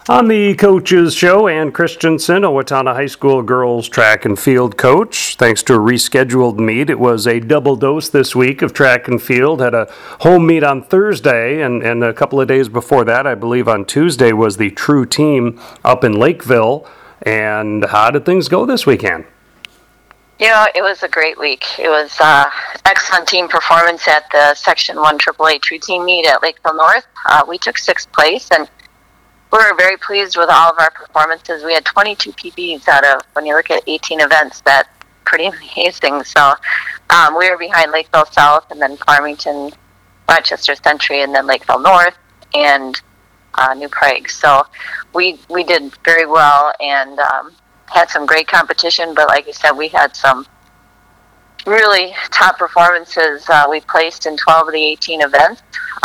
On the Coaches Show, Ann Christensen, Owatonna High School girls track and field coach. Thanks to a rescheduled meet, it was a double dose this week of track and field. Had a home meet on Thursday, and a couple of days before that, I believe on Tuesday, was the True Team up in Lakeville. And how did things go this weekend? It was a great week. It was excellent team performance at the Section 1 AAA True Team meet at Lakeville North. We took 6th place, and we were very pleased with all of our performances. We had 22 PBs out of, when you look at 18 events, that's pretty amazing. So we were behind Lakeville South, and then Farmington, Rochester Century, and then Lakeville North, and New Prague. So we did very well, and had some great competition, but like I said, we had some really top performances. We placed in 12 of the 18 events.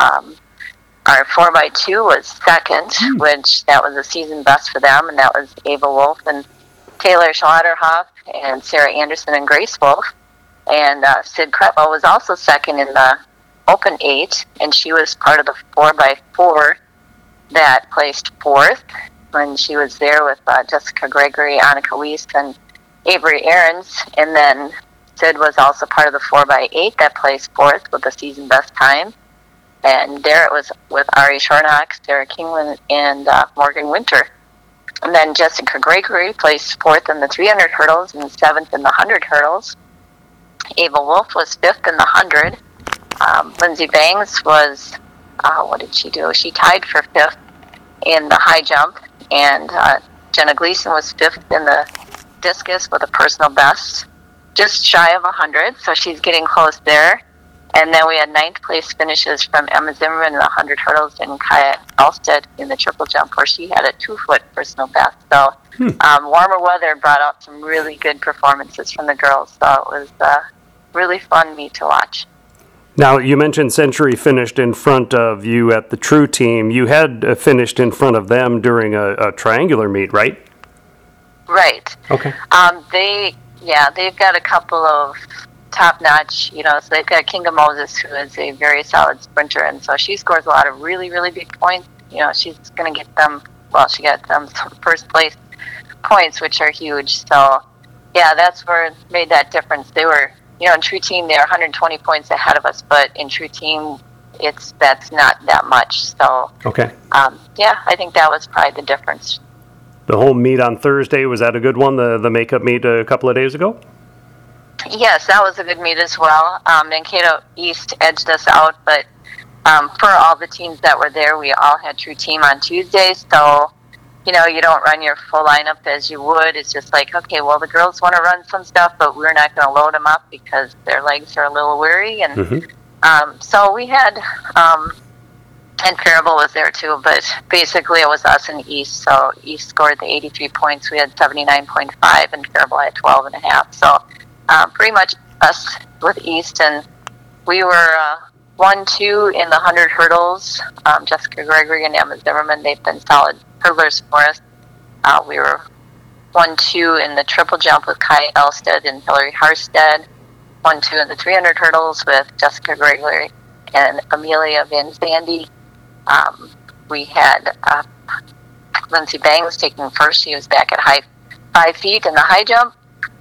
Our 4x2 was second, which that was a season best for them, and that was Ava Wolf and Taylor Schlotterhoff and Sarah Anderson and Grace Wolf. And Sid Kretlow was also second in the Open 8, and she was part of the 4x4 that placed fourth when she was there with Jessica Gregory, Annika Weiss, and Avery Ahrens. And then Sid was also part of the 4x8 that placed fourth with a season best time. And there it was with Ari Shornock, Sarah Kingland, and Morgan Winter. And then Jessica Gregory placed fourth in the 300 hurdles and seventh in the 100 hurdles. Ava Wolf was fifth in the 100. Lindsay Bangs was, what did she do? She tied for fifth in the high jump. And Jenna Gleason was fifth in the discus with a personal best, just shy of 100, so she's getting close there. And then we had 9th place finishes from Emma Zimmerman in the 100 hurdles and Kaya Elstead in the triple jump, where she had a 2-foot personal best. So warmer weather brought out some really good performances from the girls. So it was a really fun meet to watch. Now, you mentioned Century finished in front of you at the True Team. You had finished in front of them during a triangular meet, right? Right. Okay. They've got a couple of top-notch, so they've got Kinga Moses, who is a very solid sprinter, and so she scores a lot of really, really big points. She's going to get them, she got them some first-place points, which are huge. So, yeah, that's where it made that difference. They were, in True Team, they're 120 points ahead of us, but in True Team, that's not that much. So, okay. I think that was probably the difference. The home meet on Thursday, was that a good one, the makeup meet a couple of days ago? Yes, that was a good meet as well. Mankato East edged us out, but for all the teams that were there, we all had True Team on Tuesdays, so, you don't run your full lineup as you would. It's just like, okay, well, the girls want to run some stuff, but we're not going to load them up because their legs are a little weary. And so we had, and Faribault was there too, but basically it was us and East. So East scored the 83 points. We had 79.5, and Faribault had 12.5. So pretty much us with East, and we were 1-2 in the 100 hurdles. Jessica Gregory and Emma Zimmerman, they've been solid hurdlers for us. We were 1-2 in the triple jump with Kai Elstead and Hillary Harstead. 1-2 in the 300 hurdles with Jessica Gregory and Amelia Van Zandy. We had Lindsay Bangs taking first. She was back at 5 feet in the high jump.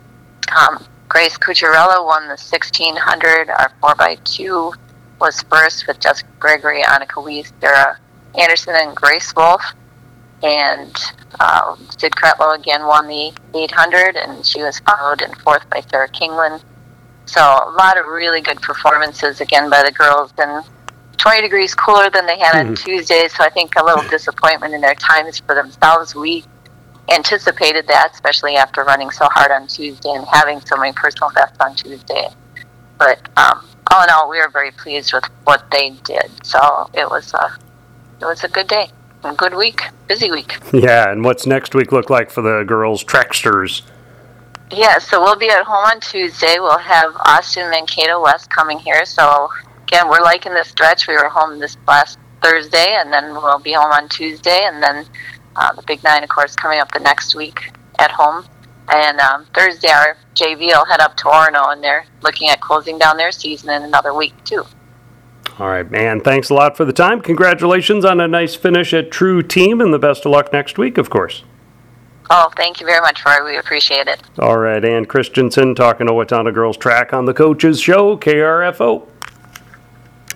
Grace Cucciarella won the 1600. Our 4x2 was first with Jessica Gregory, Annika Weiss, Sarah Anderson, and Grace Wolf. And Sid Kretlow again won the 800, and she was followed in fourth by Sarah Kingland. So a lot of really good performances again by the girls, and 20 degrees cooler than they had on Tuesday, so I think a little disappointment in their times for themselves. We anticipated that, especially after running so hard on Tuesday and having so many personal bests on Tuesday. But all in all, we were very pleased with what they did. So it was a good day, a good week, busy week. Yeah, and what's next week look like for the girls Tracksters? Yeah, so we'll be at home on Tuesday. We'll have Austin, Mankato West coming here. So again, we're liking this stretch. We were home this last Thursday, and then we'll be home on Tuesday, and then the Big Nine, of course, coming up the next week at home. And Thursday, our JV will head up to Orono, and they're looking at closing down their season in another week, too. All right, man. Thanks a lot for the time. Congratulations on a nice finish at True Team, and the best of luck next week, of course. Oh, thank you very much, Roy. We appreciate it. All right, Ann Christensen talking to Owatonna Girls Track on the Coaches Show, KRFO.